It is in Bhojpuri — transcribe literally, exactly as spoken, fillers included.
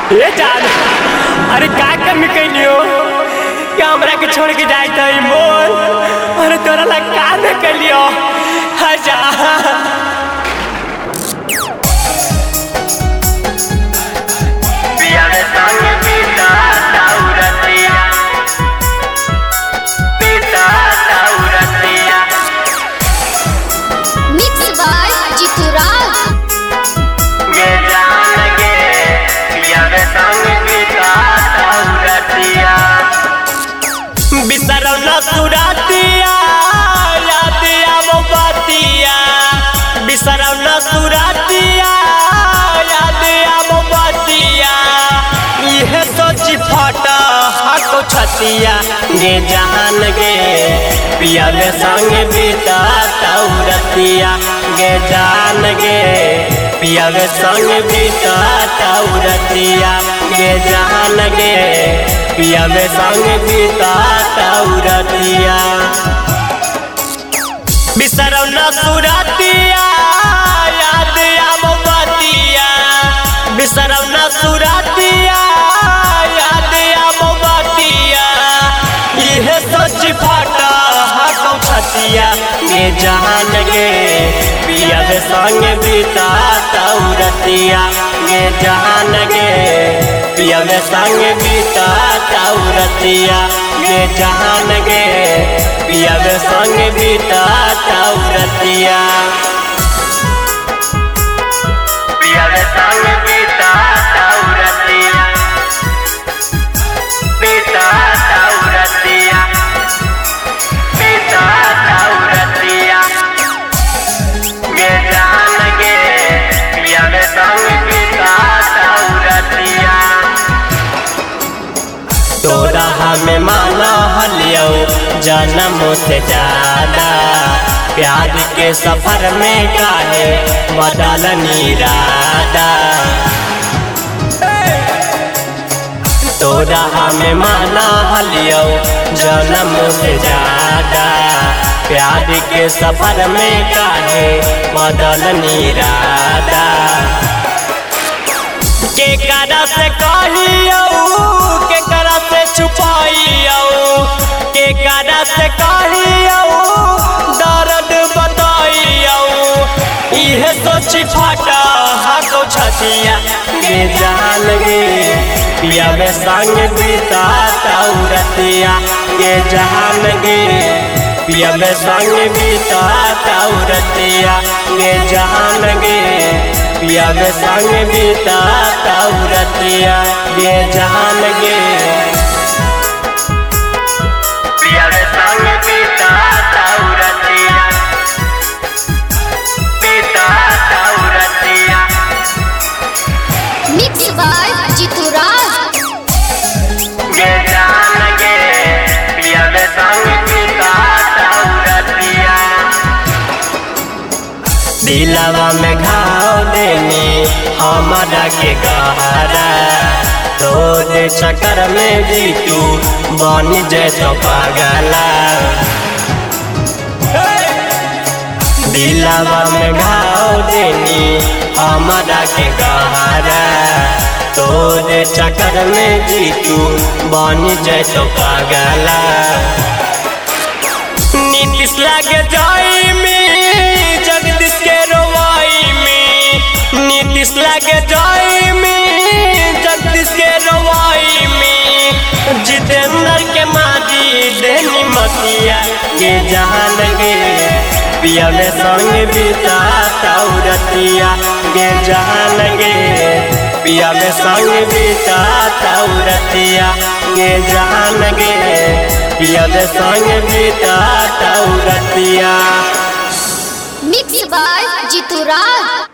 ये जान अरे का कमी कैलियो कि हमरा के छोड़ के जाए तो मोल अरे तोरा ला का न कैलियो हजा पिया रे संग पीता ताउरतिया पीता ताउरतिया मिक्स बाय जितुराज ये जान गे पिया रे संग पीता ताउरतिया बिसरौ न सुरातिया याद आवो बातिया बिसरौ न सुरातिया याद आवो बातिया इहे सोची फटा हाको छतिया गे जहान गे पिया रे संग बीता ताउरतिया गे जान गे पिया रे संग बीता ताउरतिया गे जहान गे पिया रे संग बीता ताउरतिया बिसरौ न सुरातिया याद आवो बातिया बिसरौ न सुरातिया याद आवो बातिया इहे सोची फटा हाको छतिया गे जहान गे पिया रे संग बीता ताउरतिया गे जहान गे पिया रे संग बीता ताउरतिया गे जहान गे पिया रे संग बीता ताउरतिया पिया रे संग पीता ताउरतिया पीता ताउरतिया पीता ताउरतिया ये जान गे पिया रे संग पीता ताउरतिया तोरा हमें माना हलियो जन्म से ज्यादा प्यार के सफर में काहे बदल इरादा तोरा हमें माना हलियो जन्म से ज्यादा प्यार के सफर में काहे बदल इरादा के करा से कहियो के करा से छुपाइयो के करा से कहियो दर्द बताइयो इहे सोची फटा हाको छतिया गे जान गे पिया रे संग बीता ताउरतिया गे जान गे पिया रे संग बीता ताउरतिया गे जान गे पिया रे संग बीता ताउरतिया गे जहान गे पिया रे संग पीता ताउरतिया पीता ताउरतिया मिक्स बाय जितुराज ये जान गे पिया रे संग पीता ताउरतिया दिलवा में घाव देनी हमारा के गहरा तोरे चक्कर में जीतू बन जैसो पागला दिलवा में घाव देनी हमारा के गहरा तोरे चक्कर में जीतू बन जैसो पागला नीतीश लगे जाई में जगदीश के रोवाई में नीतीश लगे जाई में जगदीश के रोवाई में जितेंद्र के मारी देनी मतिया गे जहान गे पिया रे संग बीता ताउरतिया गे जहान गे पिया रे संग बीता ताउरतिया गे जहान गे पिया रे संग बीता ताउरतिया मिक्स बाय जितुराज।